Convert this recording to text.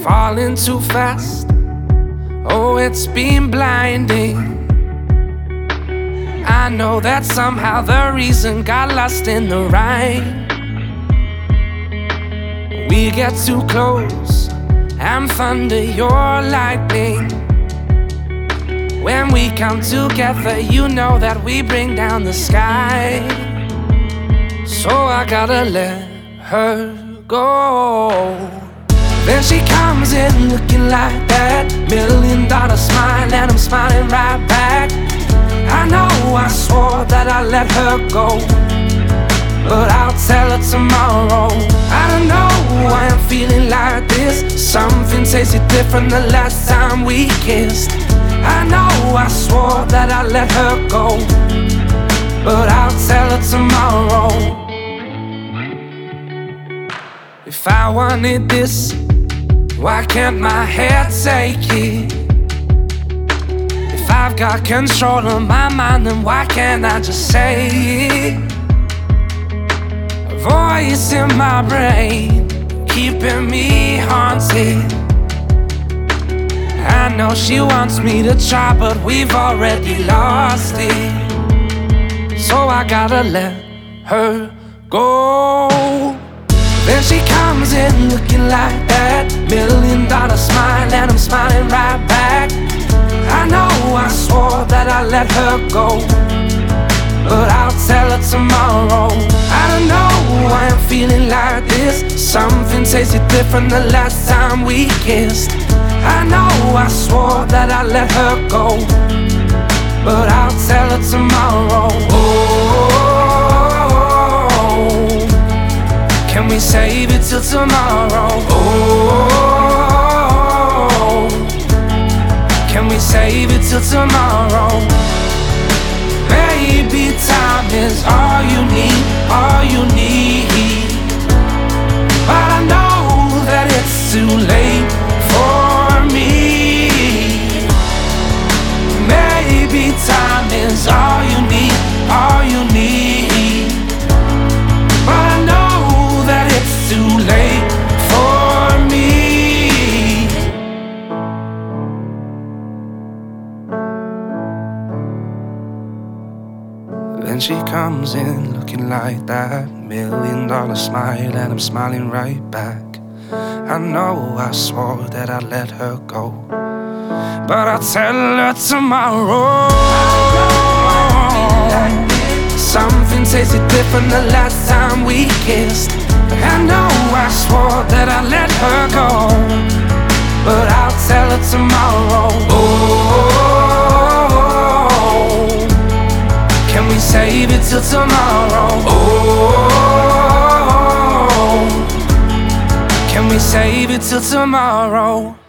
falling too fast. Oh, it's been blinding. I know that somehow the reason got lost in the rhyme. We get too close, I'm thunder, you're lightning. When we come together, you know that we bring down the sky. So I gotta let her go. Then she comes in looking like that $1,000,000 smile, and I'm smiling right back. I know I swore that I let her go, but I'll tell her tomorrow. I don't know why I'm feeling like this. Something tasted different the last time we kissed. I know I swore that I let her go, but I'll tell her tomorrow. If I wanted this, why can't my head take it? If I've got control of my mind, then why can't I just say it? A voice in my brain, keeping me haunted. I know she wants me to try, but we've already lost it. So I gotta let her go. Then she comes in looking like that $1,000,000 smile, and I'm smiling right back. I know I swore that I let her go, but I'll tell her tomorrow. I don't know why I'm feeling like this. Something tasted different the last time we kissed. I know I swore that I let her go, but I'll tell her tomorrow. Oh, can we save it till tomorrow? Oh, can we save it till tomorrow? Maybe time is all you need, all you need. But I know that it's too late for me. Maybe time is all you need, all you need. But I know that it's too late for me. Then she comes in looking like that $1,000,000 smile, and I'm smiling right back. I know I swore that I let her go, but I'll tell her tomorrow. Something tasted different the last time we kissed. I know I swore that I let her go, but I'll tell her tomorrow. Oh, can we save it till tomorrow? Oh, can we save it till tomorrow?